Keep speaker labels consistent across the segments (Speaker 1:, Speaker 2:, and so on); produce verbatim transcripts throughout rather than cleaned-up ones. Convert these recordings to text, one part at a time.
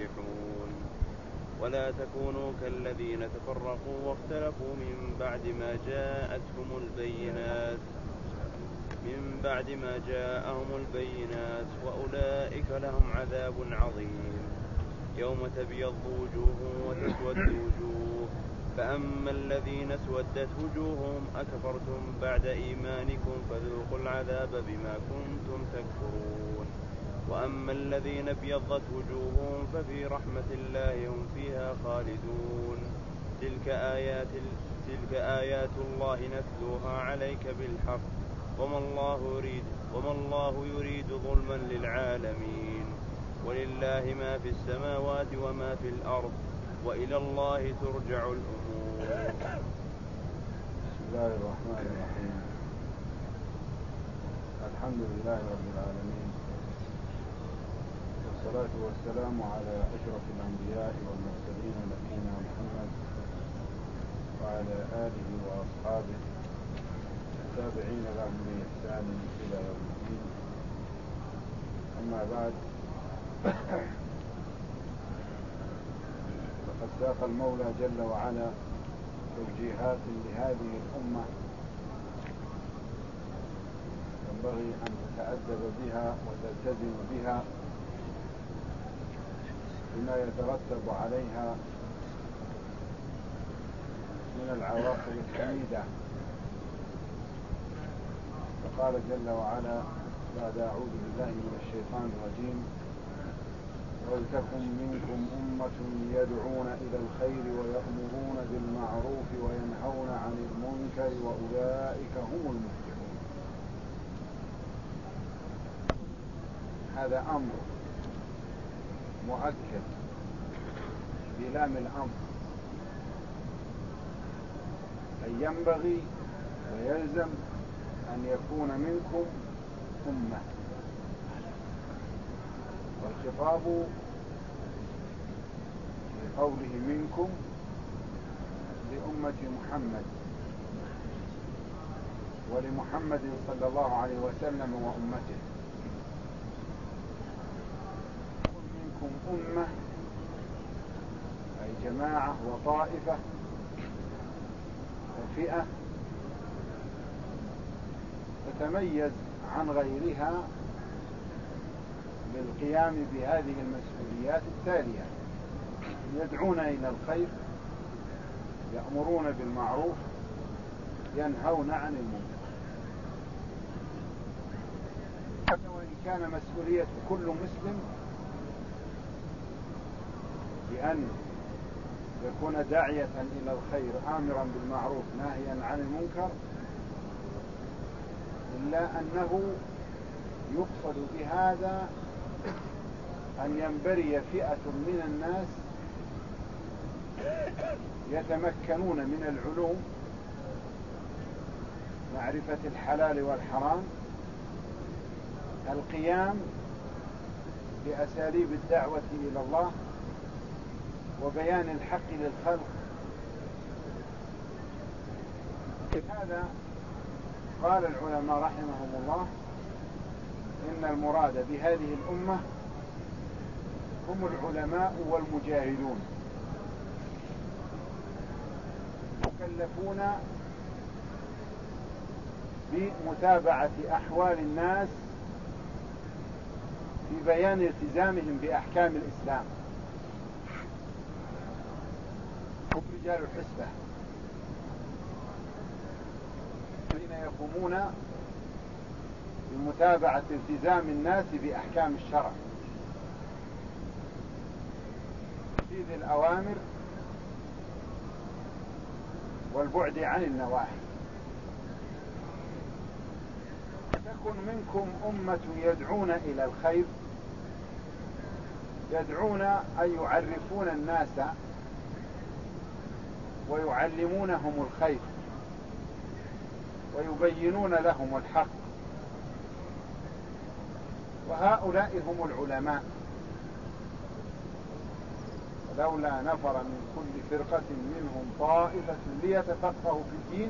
Speaker 1: مفلحون. ولا تكونوا كالذين تفرقوا واختلفوا من بعد ما جاءتهم البينات من بعد ما جاءهم البينات وأولئك لهم عذاب عظيم. يوم تبيض وجوه وتسود وجوه، فأما الذين اسودت وجوههم أكفرتم بعد إيمانكم فذوقوا العذاب بما كنتم تكفرون. وأما الذين ابيضت وجوههم ففي رحمة الله هم فيها خالدون. تلك آيات, تلك آيات الله نتلوها عليك بالحق وما الله يريد, وما الله يريد ظلما للعالمين. ولله ما في السماوات وما في الأرض وإلى الله ترجع الأمور.
Speaker 2: بسم الله الرحمن الرحيم. الحمد لله رب العالمين، والصلاة والسلام على أشرف الأنبياء والمرسلين نبينا محمد وعلى آله وأصحابه التابعين لهم بإحسان إلى يوم الدين. أما بعد، فقد ساق المولى جل وعلا توجيهات لهذه الأمة ينبغي أن تتأدب بها وتلتزم بها بما يترتب عليها من العواقب الحميدة. فقال جل وعلا بعد أعوذ بالله من الشيطان الرجيم: ولتكن منكم أمة يدعون إلى الخير ويأمرون بالمعروف وينهون عن المنكر وأولئك هم المفلحون. هذا أمر مؤكد بلام الأمر، أي ينبغي ويلزم أن يكون منكم أمة. والخطاب في قوله منكم لأمة محمد ولمحمد صلى الله عليه وسلم وأمته. منكم أمة أي جماعة وطائفة وفئة تتميز عن غيرها بالقيام بهذه المسؤوليات التالية: يدعون إلى الخير، يأمرون بالمعروف، ينهون عن المنكر. وإن كان مسؤولية كل مسلم بأن يكون داعية إلى الخير آمرا بالمعروف ناهيا عن المنكر، إلا أنه يقصد بهذا أن ينبري فئة من الناس يتمكنون من العلوم، معرفة الحلال والحرام، القيام بأساليب الدعوة إلى الله وبيان الحق للخلق. هذا قال العلماء رحمهم الله إن المراد بهذه الأمة هم العلماء والمجاهدون، مكلفون بمتابعة أحوال الناس في بيان التزامهم بأحكام الإسلام. هم رجال الحسبة الذين يقومون بمتابعة التزام الناس بأحكام الشرع، تنفيذ الأوامر والبعد عن النواهي. تكن منكم أمة يدعون إلى الخير، يدعون أن يعرفون الناس ويعلمونهم الخير ويبينون لهم الحق، وهؤلاء هم العلماء. ولولا نفر من كل فرقة منهم طائفة ليتفقهوا في الدين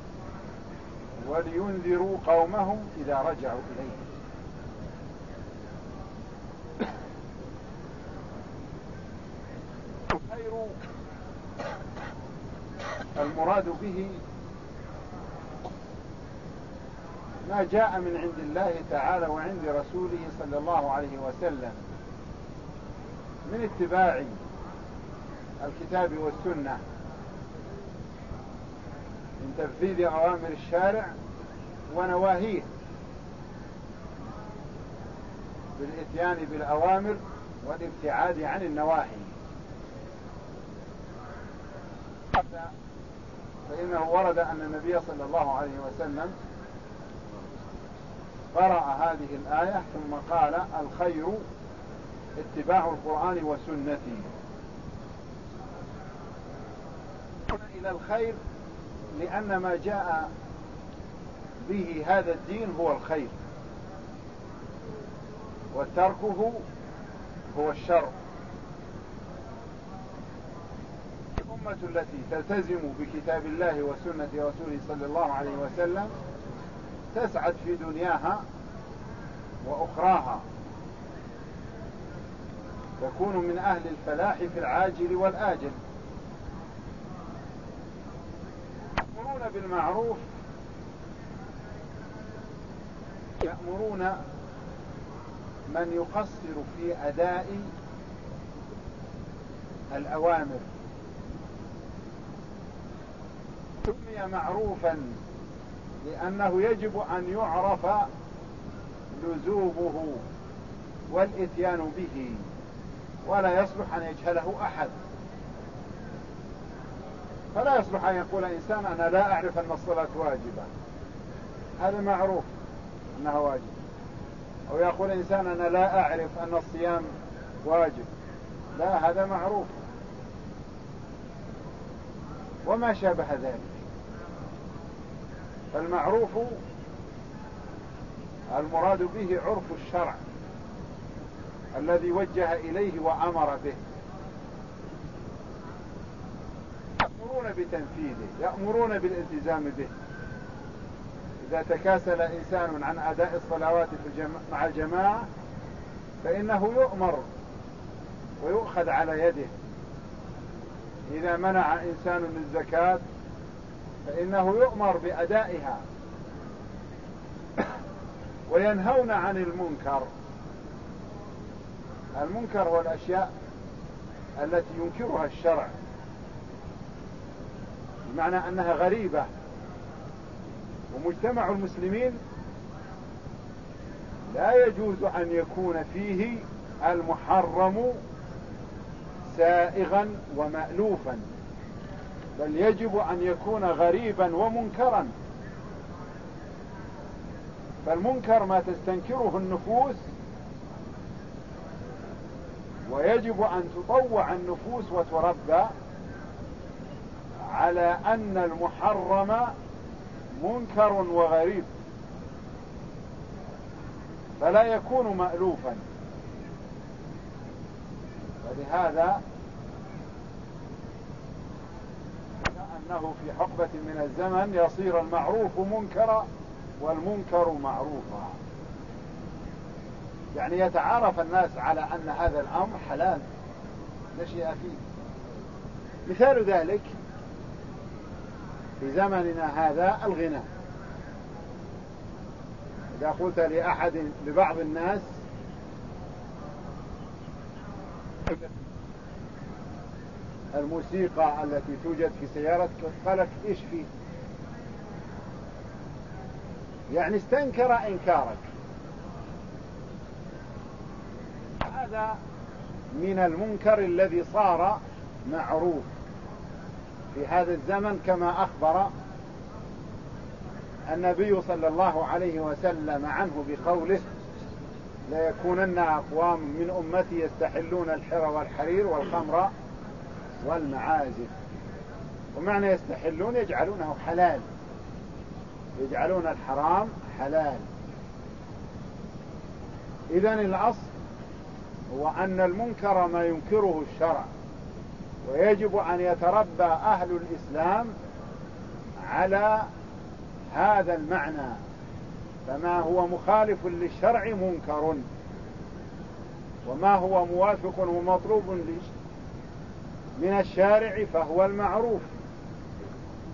Speaker 2: ولينذروا قومهم إذا رجعوا إليهم. المراد به ما جاء من عند الله تعالى وعند رسوله صلى الله عليه وسلم من اتباع الكتاب والسنة، من تنفيذ أوامر الشارع ونواهيه، بالإتيان بالأوامر والابتعاد عن النواهي. فإنه ورد أن النبي صلى الله عليه وسلم قرأ هذه الآية ثم قال: الخير اتباع القرآن وسنتي. إلى الخير لأن ما جاء به هذا الدين هو الخير، وتركه هو الشر. الأمة التي تلتزم بكتاب الله وسنة رسوله صلى الله عليه وسلم تسعد في دنياها وأخراها، تكون من أهل الفلاح في العاجل والآجل. يأمرون بالمعروف، يأمرون من يقصر في أداء الأوامر. سمي معروفا لأنه يجب أن يعرف لزومه والإتيان به، ولا يصلح أن يجهله أحد. فلا يصلح أن يقول إنسان: أنا لا أعرف أن الصلاة واجبة، هذا معروف أنها واجب. أو يقول إنسان: أنا لا أعرف أن الصيام واجب، لا، هذا معروف، وما شابه ذلك. فالمعروف المراد به عرف الشرع الذي وجه إليه وأمر به. يأمرون بتنفيذه، يأمرون بالالتزام به. إذا تكاسل إنسان عن أداء الصلوات مع الجماعة فإنه يؤمر ويؤخذ على يده. إذا منع إنسان الزكاة فإنه يؤمر بأدائها، وينهون عن المنكر. المنكر هو الأشياء التي ينكرها الشرع، بمعنى أنها غريبة. ومجتمع المسلمين لا يجوز أن يكون فيه المحرم سائغا ومألوفا، بل يجب أن يكون غريبا ومنكرا. فالمنكر ما تستنكره النفوس، ويجب أن تطوع النفوس وتربى على أن المحرم منكر وغريب، فلا يكون مألوفا. ولهذا أنه في حقبة من الزمن يصير المعروف منكرا والمنكر معروفا، يعني يتعارف الناس على أن هذا الأمر حلال لا شيء فيه. مثال ذلك في زمننا هذا الغناء. إذا قلت لأحد لبعض الناس: الموسيقى التي توجد في سيارتك، قالك: إيش فيه؟ يعني استنكر إنكارك. هذا من المنكر الذي صار معروف في هذا الزمن، كما أخبر النبي صلى الله عليه وسلم عنه بقوله: لا يكونن أقوام من أمتي يستحلون الحر والحرير والخمر والمعازف. ومعنى يستحلون يجعلونه حلال، يجعلون الحرام حلال. إذن الأصل هو أن المنكر ما ينكره الشرع، ويجب أن يتربى أهل الإسلام على هذا المعنى. فما هو مخالف للشرع منكر، وما هو موافق ومطلوب من الشارع فهو المعروف.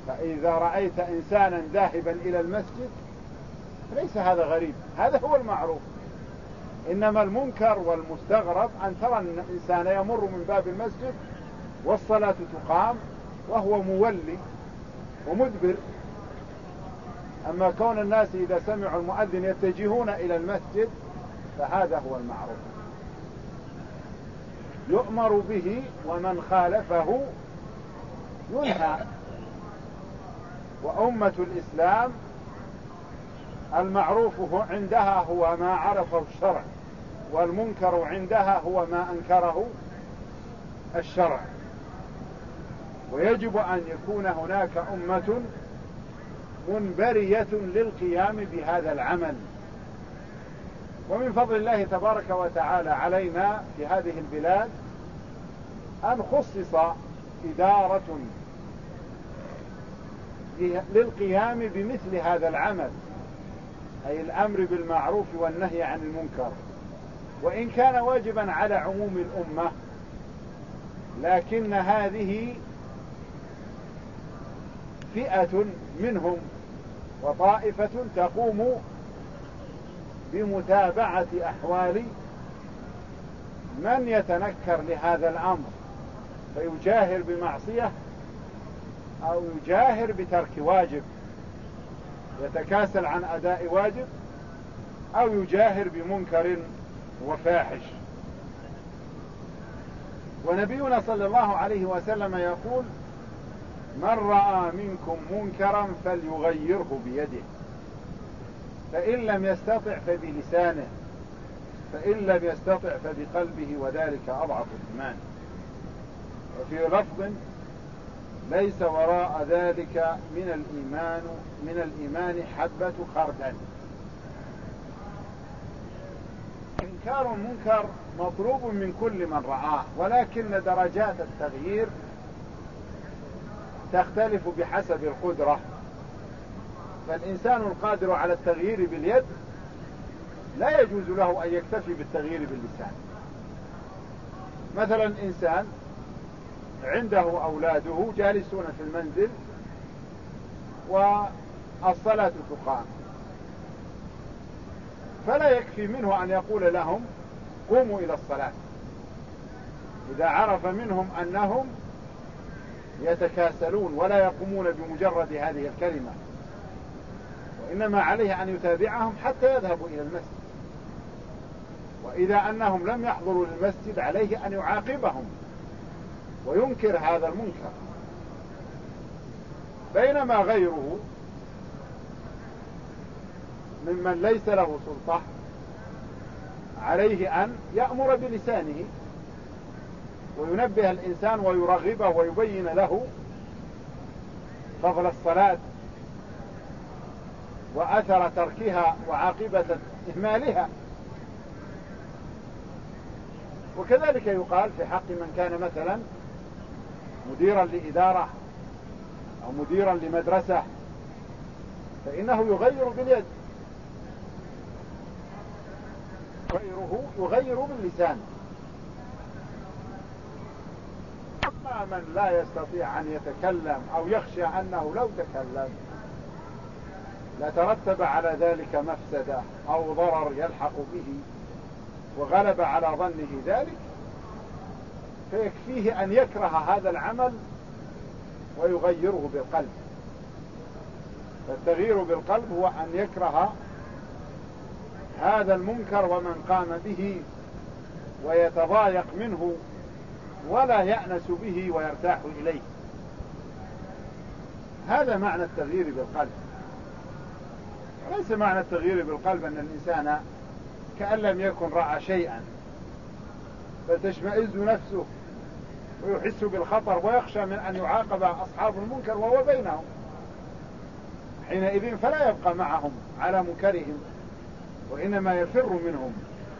Speaker 2: فإذا رأيت إنسانا ذاهبا إلى المسجد ليس هذا غريب، هذا هو المعروف. إنما المنكر والمستغرب أن ترى الإنسان يمر من باب المسجد والصلاة تقام وهو مولي ومدبر. أما كون الناس إذا سمعوا المؤذن يتجهون إلى المسجد فهذا هو المعروف، يؤمر به ومن خالفه ينهى. وأمة الإسلام المعروف عندها هو ما عرفه الشرع، والمنكر عندها هو ما أنكره الشرع. ويجب أن يكون هناك أمة منبرية للقيام بهذا العمل. ومن فضل الله تبارك وتعالى علينا في هذه البلاد أن خصص إدارة للقيام بمثل هذا العمل، أي الأمر بالمعروف والنهي عن المنكر. وإن كان واجبا على عموم الأمة، لكن هذه فئة منهم وطائفة تقوم بمتابعة أحوال من يتنكر لهذا الأمر فيجاهر بمعصية أو يجاهر بترك واجب، يتكاسل عن أداء واجب أو يجاهر بمنكر وفاحش. ونبينا صلى الله عليه وسلم يقول: من رأى منكم منكرا فليغيره بيده، فإن لم يستطع فبلسانه، فإن لم يستطع فبقلبه، وذلك أضعف الإيمان. وفي لفظ: ليس وراء ذلك من الإيمان من الإيمان حبة خردل. إنكار المنكر مطلوب من كل من رآه، ولكن درجات التغيير تختلف بحسب القدرة. فالإنسان القادر على التغيير باليد لا يجوز له أن يكتفي بالتغيير باللسان. مثلا إنسان عنده أولاده جالسون في المنزل والصلاة تقام، فلا يكفي منه أن يقول لهم قوموا إلى الصلاة إذا عرف منهم أنهم يتكاسلون ولا يقومون بمجرد هذه الكلمة، وإنما عليه أن يتابعهم حتى يذهبوا إلى المسجد. وإذا أنهم لم يحضروا للمسجد عليه أن يعاقبهم وينكر هذا المنكر. بينما غيره ممن ليس له سلطة عليه أن يأمر بلسانه وينبه الإنسان ويرغبه ويبين له فضل الصلاة وأثر تركها وعاقبة إهمالها. وكذلك يقال في حق من كان مثلا مديرا لإدارة أو مديرا لمدرسة، فإنه يغير باليد، غيره يغير باللسان. أما من لا يستطيع أن يتكلم أو يخشى أنه لو تكلم لترتب على ذلك مفسدة أو ضرر يلحق به وغلب على ظنه ذلك، فيكفيه أن يكره هذا العمل ويغيره بالقلب. فالتغيير بالقلب هو أن يكره هذا المنكر ومن قام به ويتضايق منه ولا يأنس به ويرتاح إليه. هذا معنى التغيير بالقلب. وليس معنى التغيير بالقلب أن الإنسان كأن لم يكن رأى شيئا فتشمئز نفسه ويحس بالخطر ويخشى من أن يعاقب أصحاب المنكر وهو بينهم، حينئذ فلا يبقى معهم على منكرهم وإنما يفر منهم.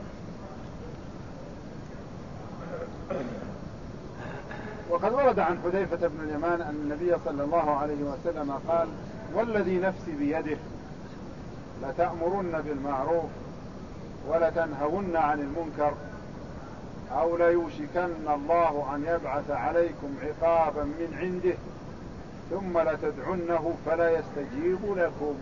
Speaker 2: وقد ورد عن حذيفة بن اليمان أن النبي صلى الله عليه وسلم قال: والذي نفسي بيده لتأمرن بالمعروف ولتنهون عن المنكر أو ليوشكن الله أن يبعث عليكم عقابا من عنده ثم لتدعنه فلا يستجيب لكم.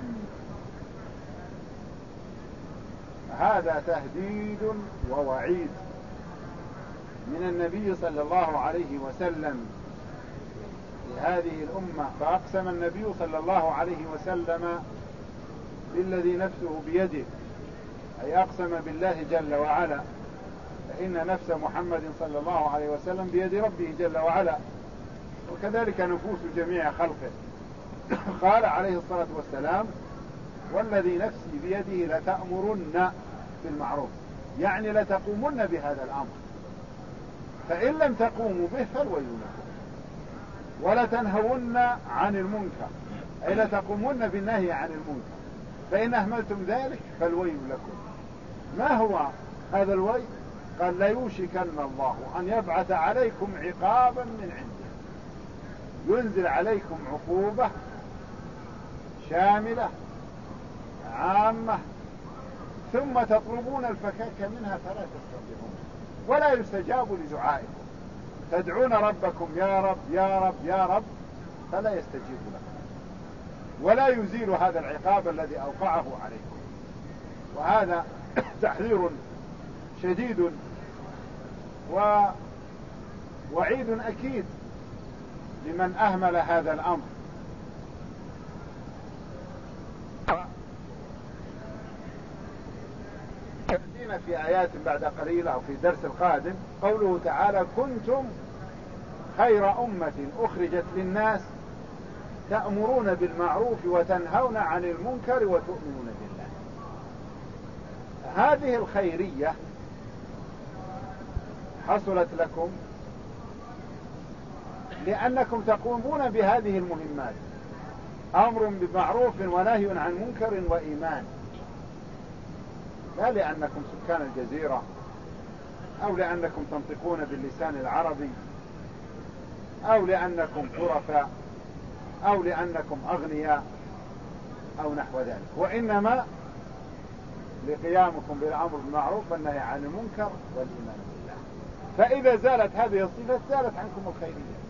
Speaker 2: هذا تهديد ووعيد من النبي صلى الله عليه وسلم لهذه الأمة. فأقسم النبي صلى الله عليه وسلم بالذي نفسه بيده، أي أقسم بالله جل وعلا، فإن نفس محمد صلى الله عليه وسلم بيد ربه جل وعلا، وكذلك نفوس جميع خلقه. قال عليه الصلاة والسلام: والذي نفسي بيده لتأمرن بالمعروف، يعني لتقومن بهذا الأمر، فإن لم تقوموا به فالويل لكم، ولتنهون عن المنكر، أي لتقومن بالنهي عن المنكر، فإن أهملتم ذلك فالويل لكم. ما هو هذا الويل؟ قال: ليوشكن الله أن يبعث عليكم عقابا من عنده، ينزل عليكم عقوبة شاملة عامة، ثم تطلبون الفكاك منها فلا تستطيعون، ولا يستجاب لدعائكم. تدعون ربكم يا رب يا رب يا رب فلا يستجيب لكم، ولا يزيل هذا العقاب الذي أوقعه عليكم. وهذا تحذير شديد ووعيد أكيد لمن أهمل هذا الأمر. يأتينا في آيات بعد قليل أو في الدرس القادم قوله تعالى: كنتم خير أمة أخرجت للناس تأمرون بالمعروف وتنهون عن المنكر وتؤمنون بالله. هذه الخيرية حصلت لكم لأنكم تقومون بهذه المهمات، أمر بمعروف ونهي عن منكر وإيمان، لا لأنكم سكان الجزيرة أو لأنكم تنطقون باللسان العربي أو لأنكم شرفاء أو لأنكم أغنياء أو نحو ذلك، وإنما لقيامكم بالأمر بالمعروف والنهي عن المنكر والإيمان بالله. فإذا زالت هذه الصفة زالت عنكم الخيرية.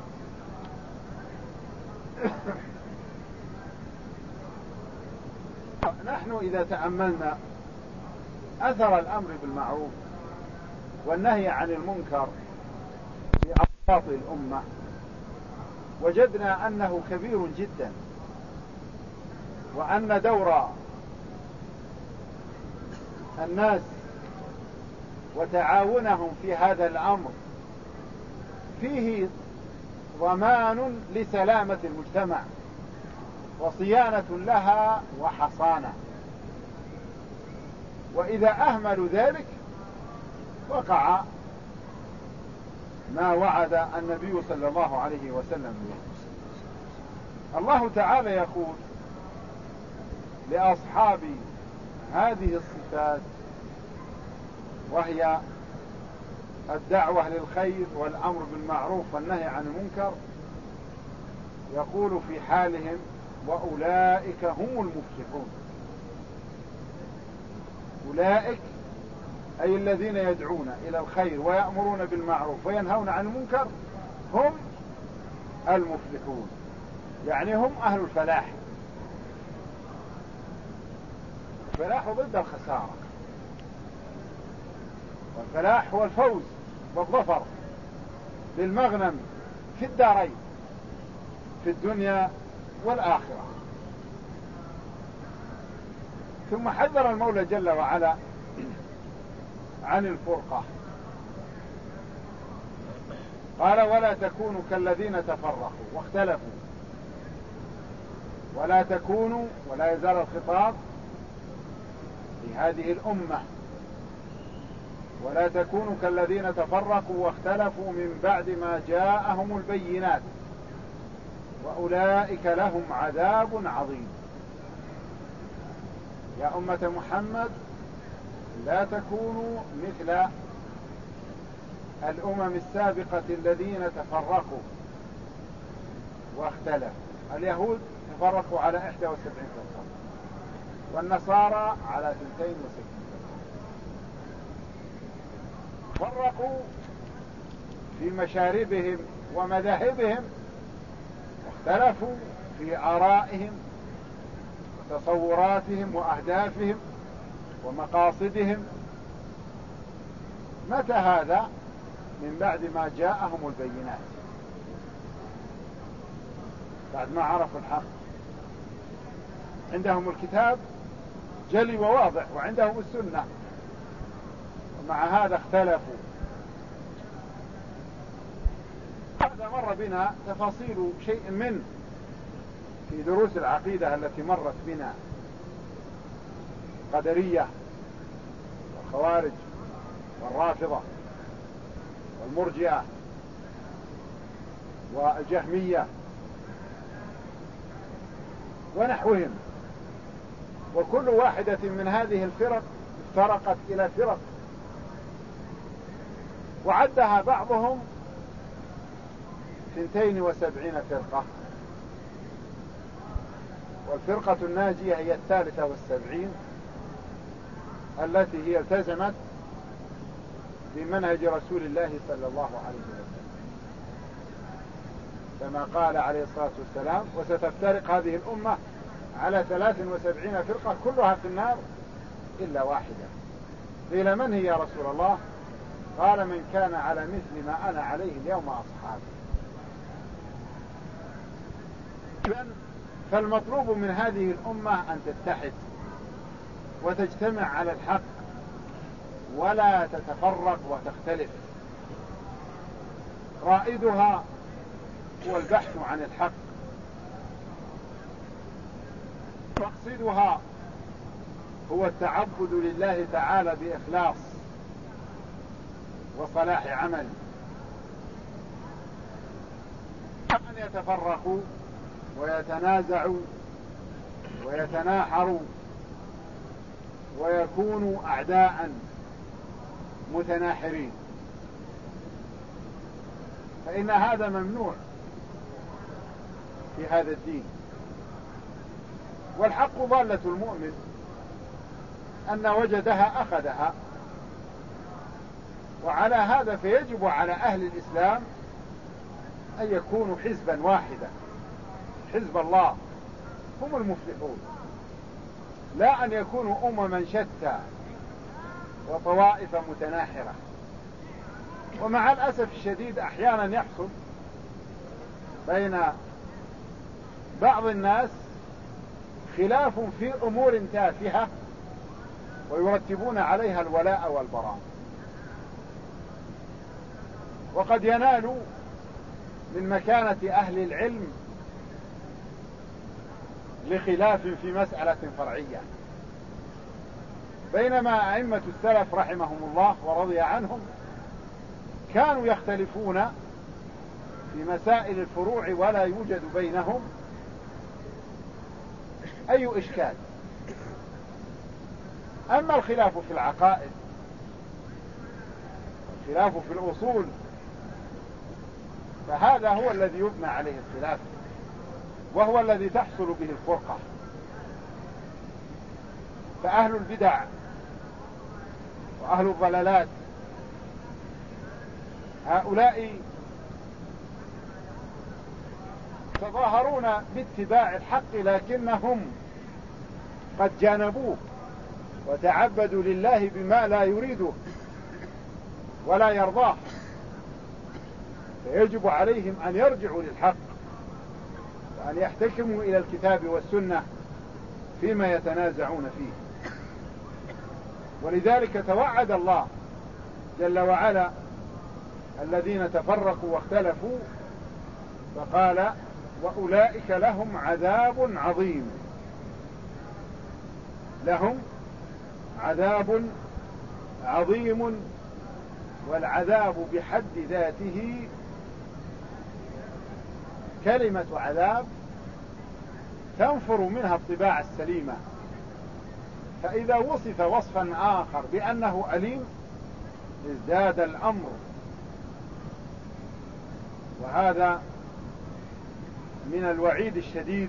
Speaker 2: نحن إذا تأملنا أثر الأمر بالمعروف والنهي عن المنكر في أوساط الأمة وجدنا أنه كبير جدا، وأن دور الناس وتعاونهم في هذا الأمر فيه ضمان لسلامة المجتمع وصيانة لها وحصانة. وإذا أهملوا ذلك وقع ما وعد النبي صلى الله عليه وسلم به. الله تعالى يقول لأصحاب هذه الصفات، وهي الدعوة للخير والأمر بالمعروف والنهي عن المنكر، يقول في حالهم: وأولئك هم المفلحون. أولئك أي الذين يدعون إلى الخير ويأمرون بالمعروف وينهون عن المنكر هم المفلحون، يعني هم أهل الفلاح. الفلاح ضد الخسارة، والفلاح هو الفوز والظفر بالمغنم في الدارين، في الدنيا والآخرة. ثم حذر المولى جل وعلا عن الفرقة، قال: ولا تكونوا كالذين تفرقوا واختلفوا. ولا تكونوا، ولا يزال الخطاب في هذه الأمة، ولا تكونوا كالذين تفرقوا واختلفوا من بعد ما جاءهم البينات وأولئك لهم عذاب عظيم. يا أمة محمد لا تكونوا مثل الأمم السابقة الذين تفرقوا واختلفوا. اليهود تفرقوا على إحدى وسبعين فرقة، والنصارى على اثنتين وستين فرقة. فرقوا في مشاربهم ومذاهبهم اختلفوا في آرائهم وتصوراتهم وأهدافهم ومقاصدهم. متى هذا؟ من بعد ما جاءهم البينات، بعد ما عرفوا الحق. عندهم الكتاب جلي وواضح وعندهم السنة، ومع هذا اختلفوا. هذا مر بنا تفاصيل شيء منه في دروس العقيدة التي مرت بنا، القدرية والخوارج والرافضة والمرجئة والجهمية ونحوهم. وكل واحدة من هذه الفرق افترقت إلى فرق، وعدها بعضهم اثنتين وسبعين فرقة، والفرقة الناجية هي الثالثة والسبعين التي هي التزمت بمنهج رسول الله صلى الله عليه وسلم، كما قال عليه الصلاة والسلام: وستفترق هذه الأمة على ثلاث وسبعين فرقة كلها في النار إلا واحدة. قيل: من هي يا رسول الله؟ قال: من كان على مثل ما أنا عليه اليوم أصحابي. فالمطلوب من هذه الأمة أن تتحد وتجتمع على الحق ولا تتفرق وتختلف. رائدها هو البحث عن الحق، مقصدها هو التعبد لله تعالى بإخلاص وصلاح عمل. أن يتفرقوا ويتنازعوا ويتناحروا ويكونوا أعداء متناحرين، فإن هذا ممنوع في هذا الدين. والحق ضالة المؤمن، أن وجدها أخذها. وعلى هذا فيجب على أهل الإسلام أن يكونوا حزبا واحدا، حزب الله، هم المفلحون، لا أن يكونوا أمما شتى وطوائف متناحرة. ومع الأسف الشديد أحيانا يحصل بين بعض الناس خلاف في أمور تافهة ويرتبون عليها الولاء والبراء، وقد ينالوا من مكانة أهل العلم لخلاف في مسألة فرعية. بينما أئمة السلف رحمهم الله ورضي عنهم كانوا يختلفون في مسائل الفروع ولا يوجد بينهم أي إشكال. أما الخلاف في العقائد، الخلاف في الأصول، فهذا هو الذي يبنى عليه الخلاف، وهو الذي تحصل به الفرقة. فأهل البدع وأهل الضلالات هؤلاء يتظاهرون باتباع الحق، لكنهم قد جانبوه وتعبدوا لله بما لا يريده ولا يرضاه، فيجب عليهم أن يرجعوا للحق وأن يحتكموا إلى الكتاب والسنة فيما يتنازعون فيه. ولذلك توعد الله جل وعلا الذين تفرقوا واختلفوا، فقال: وأولئك لهم عذاب عظيم. لهم عذاب عظيم، والعذاب بحد ذاته كلمة عذاب تنفر منها الطباع السليمة، فإذا وصف وصفا آخر بأنه أليم ازداد الأمر. وهذا من الوعيد الشديد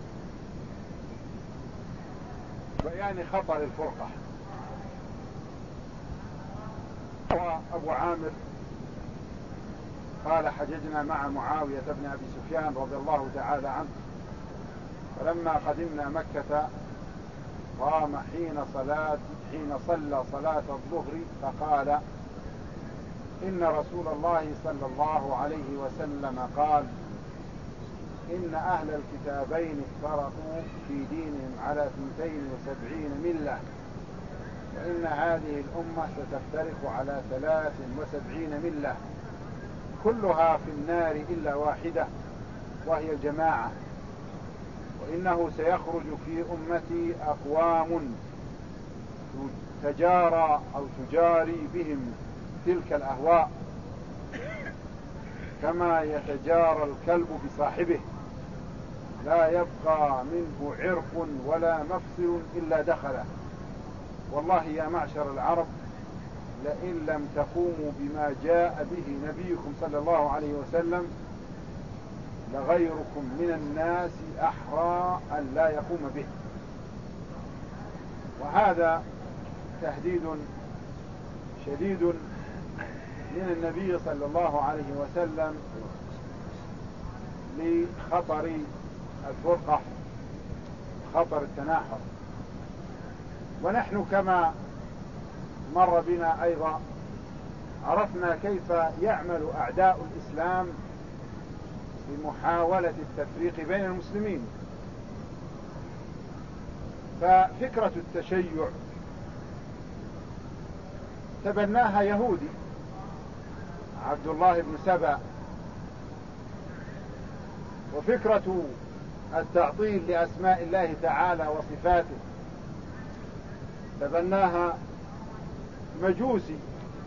Speaker 2: بيان خطر الفرقة. وأبو عامر قال حججنا مع معاوية بن أبي سفيان رضي الله تعالى عنه، فلما قدمنا مكة قام حين صلاة حين صلى صلاة الظهر فقال: إن رسول الله صلى الله عليه وسلم قال: إن أهل الكتابين افترقوا في دينهم على اثنتين وسبعين ملة، وإن هذه الأمة ستفترق على ثلاث وسبعين ملة كلها في النار إلا واحدة وهي الجماعة، وإنه سيخرج في أمتي أقوام تجارى أو تجاري بهم تلك الأهواء كما يتجارى الكلب بصاحبه، لا يبقى منه عرق ولا مفصل إلا دخله. والله يا معشر العرب لئن لم تقوموا بما جاء به نبيكم صلى الله عليه وسلم لغيركم من الناس أحرى أن لا يقوم به. وهذا تهديد شديد من النبي صلى الله عليه وسلم لخطر الفرقة، خطر التناحر. ونحن كما مر بنا أيضا عرفنا كيف يعمل أعداء الإسلام بمحاولة التفريق بين المسلمين. ففكرة التشيع تبناها يهودي عبد الله بن سبأ، وفكرة التعطيل لأسماء الله تعالى وصفاته تبناها مجوسي.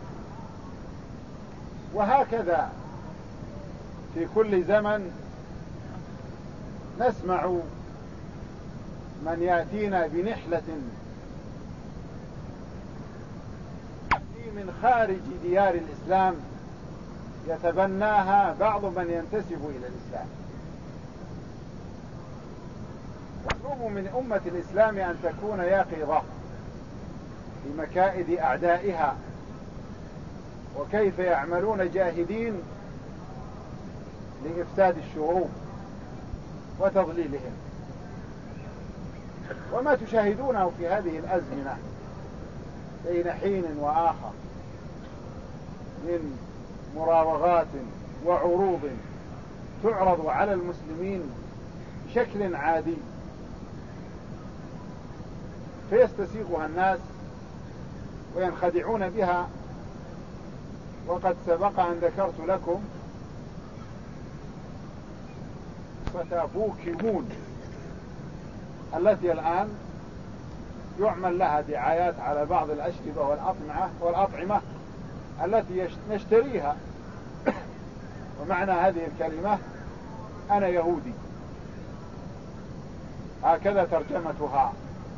Speaker 2: وهكذا في كل زمن نسمع من يأتينا بنحلة من خارج ديار الإسلام يتبناها بعض من ينتسب إلى الإسلام. مطلوب من أمة الإسلام أن تكون يقظة بمكائد أعدائها وكيف يعملون جاهدين لإفساد الشعوب وتضليلهم. وما تشاهدونه في هذه الأزمنة بين حين وآخر من مراوغات وعروض تعرض على المسلمين بشكل عادي فيستسيغها الناس وينخدعون بها. وقد سبق أن ذكرت لكم قصة بوكيمون التي الآن يعمل لها دعايات على بعض الأشربة والأطعمة, والأطعمة التي نشتريها ومعنى هذه الكلمة أنا يهودي، هكذا ترجمتها.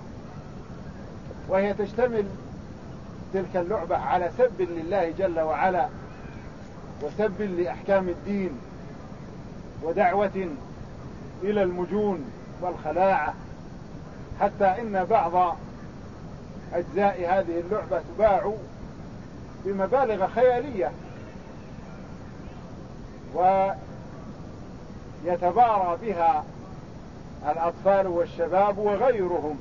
Speaker 2: وهي تشتمل تلك اللعبة على سب لله جل وعلا وسب لأحكام الدين ودعوة إلى المجون والخلاعة، حتى إن بعض أجزاء هذه اللعبة تباع بمبالغ خيالية ويتبارى بها الأطفال والشباب وغيرهم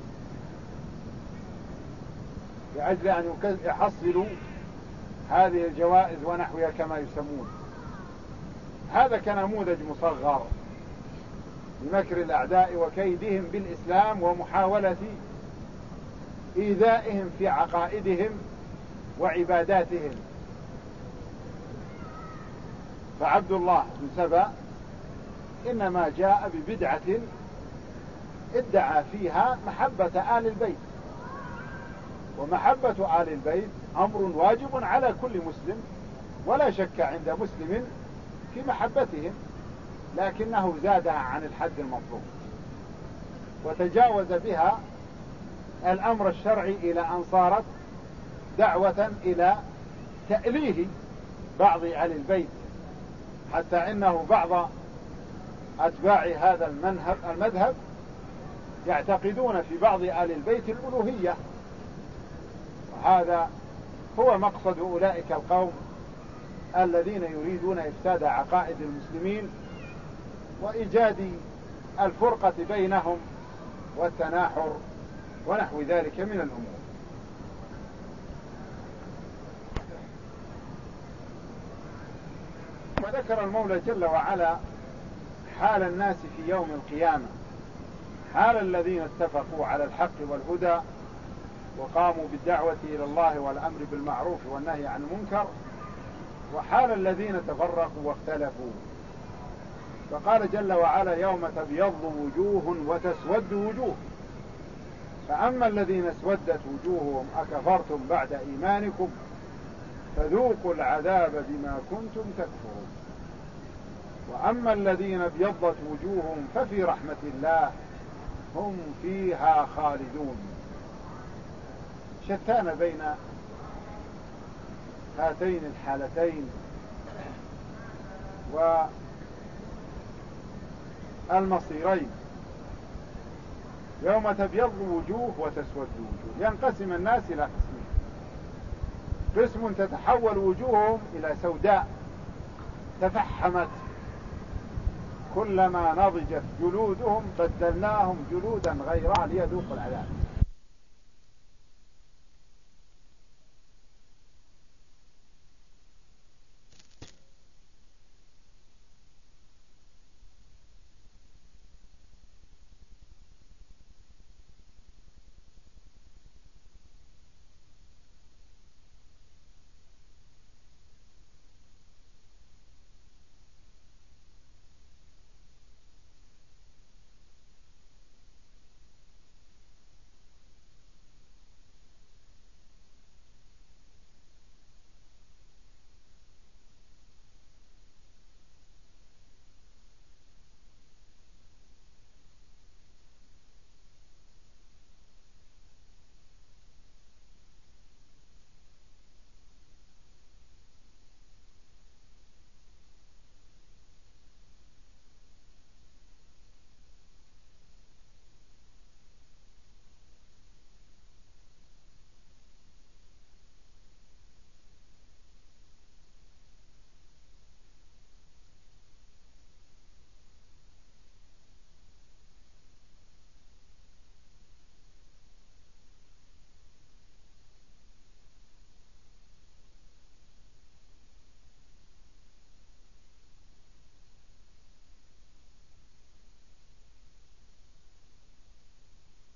Speaker 2: لأجل أن يحصلوا هذه الجوائز ونحوها كما يسمون. هذا كنموذج مصغر لمكر الأعداء وكيدهم بالإسلام ومحاولة إيذائهم في عقائدهم وعباداتهم. فعبد الله بن سبأ إنما جاء ببدعة ادعى فيها محبة آل البيت، ومحبة آل البيت أمر واجب على كل مسلم ولا شك عند مسلم في محبتهم، لكنه زادها عن الحد المطلوب وتجاوز بها الأمر الشرعي إلى أن صارت دعوة إلى تأليه بعض آل البيت، حتى إنه بعض أتباع هذا المذهب يعتقدون في بعض آل البيت الألوهية. وهذا هو مقصد أولئك القوم الذين يريدون إفساد عقائد المسلمين وإيجاد الفرقة بينهم والتناحر ونحو ذلك من الأمور. وذكر المولى جل وعلا حال الناس في يوم القيامة، حال الذين اتفقوا على الحق والهدى وقاموا بالدعوة إلى الله والأمر بالمعروف والنهي عن المنكر، وحال الذين تفرقوا واختلفوا. فقال جل وعلا: يوم تبيض وجوه وتسود وجوه، فأما الذين اسودت وجوههم أكفرتم بعد إيمانكم فذوقوا العذاب بما كنتم تكفرون، وأما الذين ابيضت وجوههم ففي رحمة الله هم فيها خالدون. شتان بين هاتين الحالتين والمصيرين. يوم تبيض وجوه وتسود وجوه، ينقسم الناس إلى قسمين: قسم تتحول وجوههم إلى سوداء تفحمت، كلما نضجت جلودهم بدلناهم جلودا غيرها ليذوقوا العذاب.